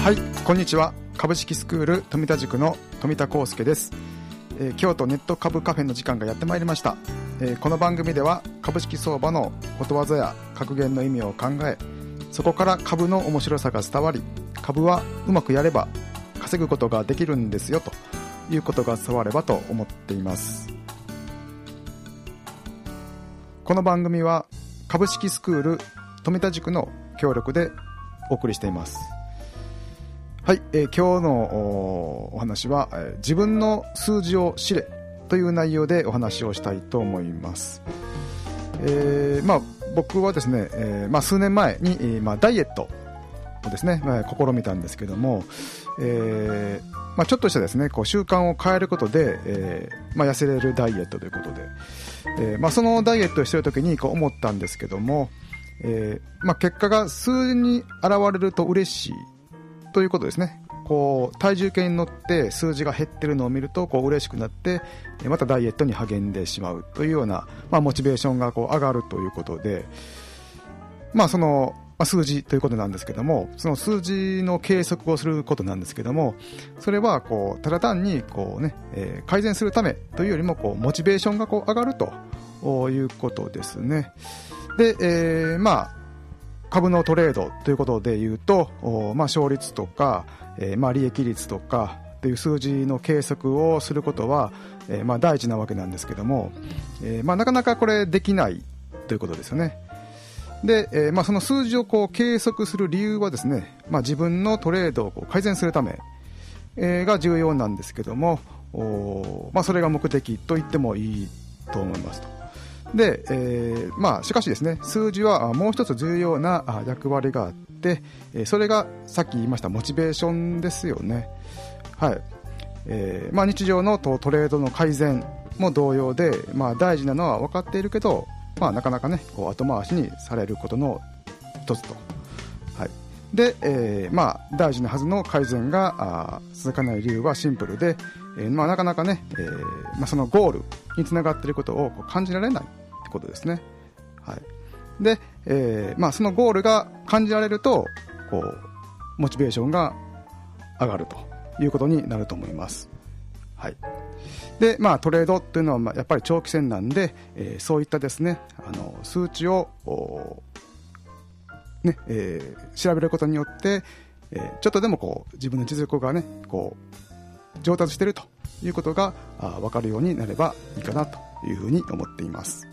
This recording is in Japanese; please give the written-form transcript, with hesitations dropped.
はい、こんにちは。株式スクール富田塾の富田康介です。京都ネット株カフェの時間がやってまいりました。この番組では株式相場のことわざや格言の意味を考え、そこから株の面白さが伝わり、株はうまくやれば稼ぐことができるんですよということが伝わればと思っています。この番組は株式スクール富田塾の協力でお送りしています。はい、今日のお話は、自分の数字を知れという内容でお話をしたいと思います。僕はですね、数年前に、ダイエットをですね、試みたんですけども、ちょっとしたですね、習慣を変えることで、痩せれるダイエットということで、そのダイエットをしているときに思ったんですけども、結果が数字に現れると嬉しいということですね。体重計に乗って数字が減ってるのを見ると嬉しくなって、またダイエットに励んでしまうというような、モチベーションが上がるということで、その、数字ということなんですけども、その数字の計測をすることなんですけども、それはただ単に改善するためというよりもモチベーションが上がるということですね。で、株のトレードということでいうと、勝率とか、利益率とかという数字の計測をすることは、大事なわけなんですけども、なかなかこれできないということですよね。で、その数字を計測する理由はですね、自分のトレードを改善するため、が重要なんですけども、それが目的と言ってもいいと思いますと。で、しかしですね、数字はもう一つ重要な役割があって、それがさっき言いましたモチベーションですよね。はい。日常のトレードの改善も同様で、大事なのは分かっているけど、なかなかね、後回しにされることの一つと。はい。で、大事なはずの改善が続かない理由はシンプルで、なかなかね、そのゴールにつながっていることを感じられないってことですね。はい。で、そのゴールが感じられると、モチベーションが上がるということになると思います。はい。で、トレードというのはやっぱり長期戦なんで、そういったですね、数値を調べることによって、ちょっとでも自分の実力がね、上達しているということが分かるようになればいいかなというふうに思っています。